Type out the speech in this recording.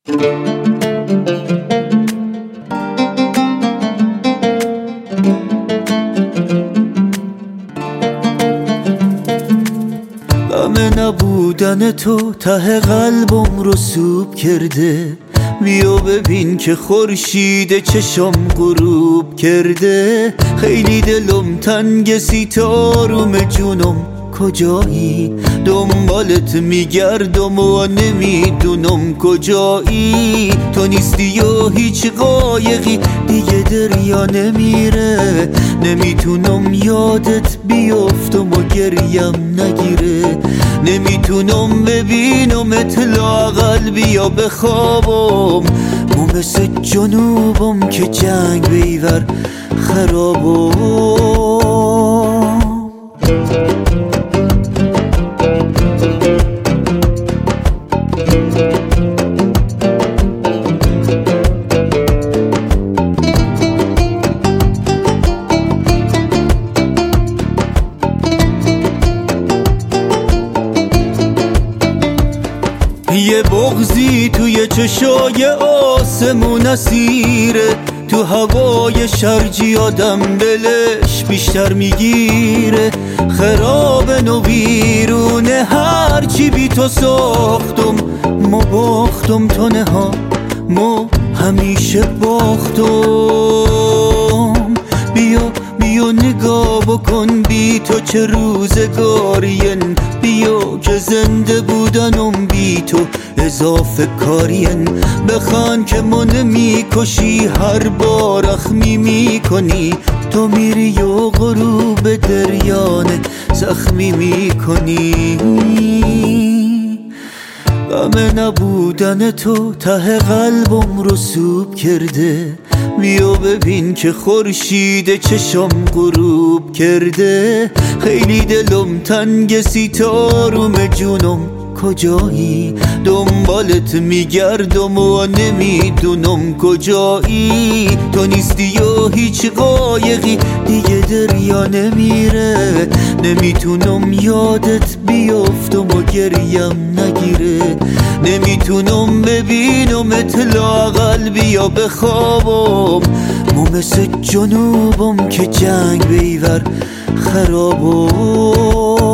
غم نبودن تو ته قلبم رو سوب کرده. بیا ببین که خورشید چشم غروب کرده. خیلی دلم تنگ سیتارم جونم کجایی؟ دنبالت میگردم و نمیدونم کجایی. تو نیستی و هیچ قایقی دیگه دریا نمیره. نمیتونم یادت بیفتم و گریم نگیره. نمیتونم ببینم لااقل بیا بخوابم. مو مثل جنوبم که جنگ بیور خرابم. یه بغضی توی چشای آسمون اسیره. تو هوای شرجی آدم دلش بیشتر میگیره. خرابن و ویرونه هرچی بی تو ساختم. ما باختم تو نها ما همیشه باختم. بیا نگاه بکن بی تو چه روزگارین. بیا که زنده بودنم بی تو اضافه کارین. بخوان که ما نمیکشی هر بار اخمی میکنی. تو میری و غروب دریانه زخمی میکنی. غم نبودن تو ته قلبم رو سوب کرده. بیا ببین که خورشید چشم غروب کرده. خیلی دلم تنگ سیتارم جونم کجایی؟ دنبالت میگردم و نمیدونم کجایی. تو نیستی و هیچ قایقی دیگه دریا نمیره. نمیتونم یادت بیفتم و گریم نگیره. نمیتونم ببینم لااقل بیا بخوابم. مو مثل جنوبم که جنگ بیور خرابم.